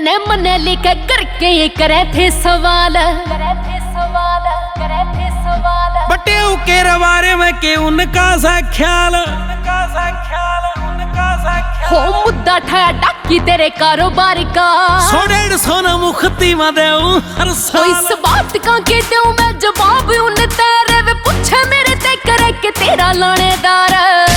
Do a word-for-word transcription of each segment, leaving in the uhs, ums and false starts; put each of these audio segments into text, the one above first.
मैंने मन लिख करके ये करे थे सवाल, करे थे सवाल, करे थे सवाल। बटे के रवारे में के उनका सा ख्याल, उनका सा ख्याल, उनका सा ख्याल। हो मुद्दा ठाया डाकी तेरे कारोबार का, सौ डेढ़ सौ न मुखती में देऊं हर साल। इस बात का के दूं मैं जवाब उन तेरे वे पूछे मेरे ते करे के तेरा लानेदार।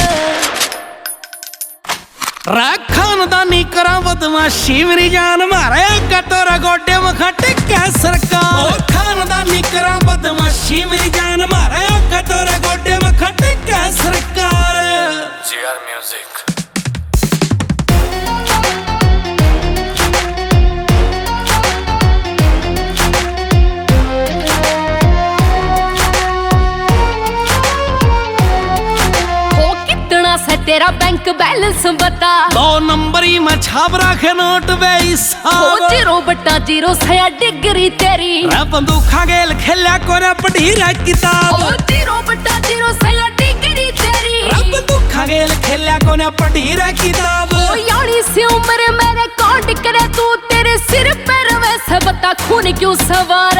खानदानी करा बदमाशी मेरी जान मारे कटोरा गोडे में खटे क्या सरकार। खानदानी करा बदमाशी मेरी जान मारे कटोरा गोडे में खटे क्या सरकार। G R music. तेरा बैंक बैलेंस बता, दो नंबरी में छाप रखे नोट बेईसा। हो जीरो बटा जीरो सया डिग्री तेरी, बंदूखा गेल खेला कोरा पढ़ी रे किताब। हो जीरो बटा जीरो सया डिग्री तेरी, बंदूखा गेल खेला कोरा पढ़ी रे किताब। ओ यानी सी उम्र मेरे कांड करे तू तेरे सिर पर वैसे बता खून क्यों सवार।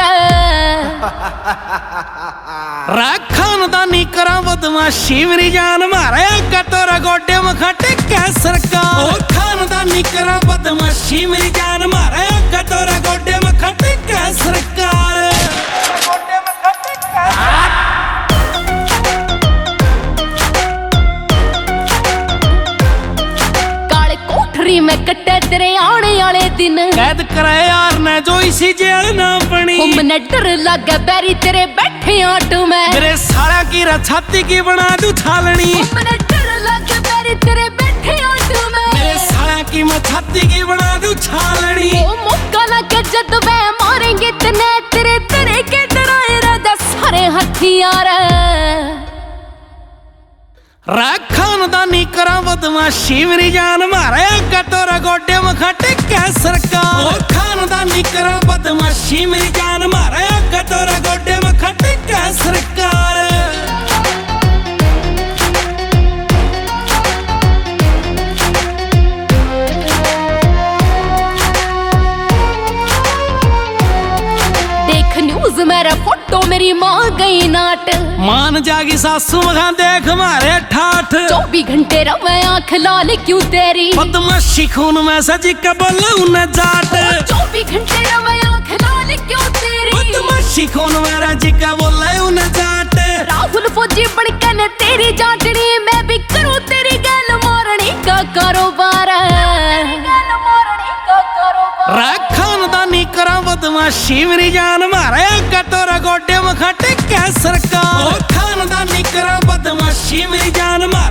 खानदानी करा बदमाशी मेरी जान मारे कटोरा गोडे में खटे क्या सरकार। खानदानी करा बदमाशी मेरी जान मारे कटोरा गोडे में खटे क्या सरकार। गोडे में खटे क्या काले कोठरी में कटे तेरे आने वाले दिन, कैद कराए यार ने जो इसी जेल ना बनी। मैंने डर लगा बैरी तेरे बैठे आटू में, मेरे सारा की छाती की बना दू थालनी। मैंने डर लगा बैरी तेरे बैठे आटू में, मेरे सारा की मैं छाती की बना दू छालनी। ओ मौका लगे जद वे मारेंगे तने तेरे तेरे के डराए राजा सारे हथियार। खानदानी करा बदमाशी मेरी जान मारे कटोरा गोडे में खटे क्या सरकार। खानदानी करा बदमाशी मेरी जान मारे कटोरा गोडे में खटे क्या सरकार। न्यूज मेरा फोटो मेरी माँ गई नाट, मान जागी सासू मखा देख मारे ठाठ। चौबीस घंटे रवे आंख लाल क्यों तेरी, बदमाशी खून में सजी के बोले उन्हें जाट। चौबीस घंटे रवे आंख लाल क्यों तेरी, बदमाशी खून में रजी के बोले उन्हें जाट। राहुल फौजी बनके ने तेरी जाटनी मैं भी करूं तेरी गैल मारनी का कारोबार। खानदानी करा बदमाशी मेरी जान मारे कटोरा गोडे में खटे क्या सरकार। खानदानी करा बदमाशी मेरी जान मारे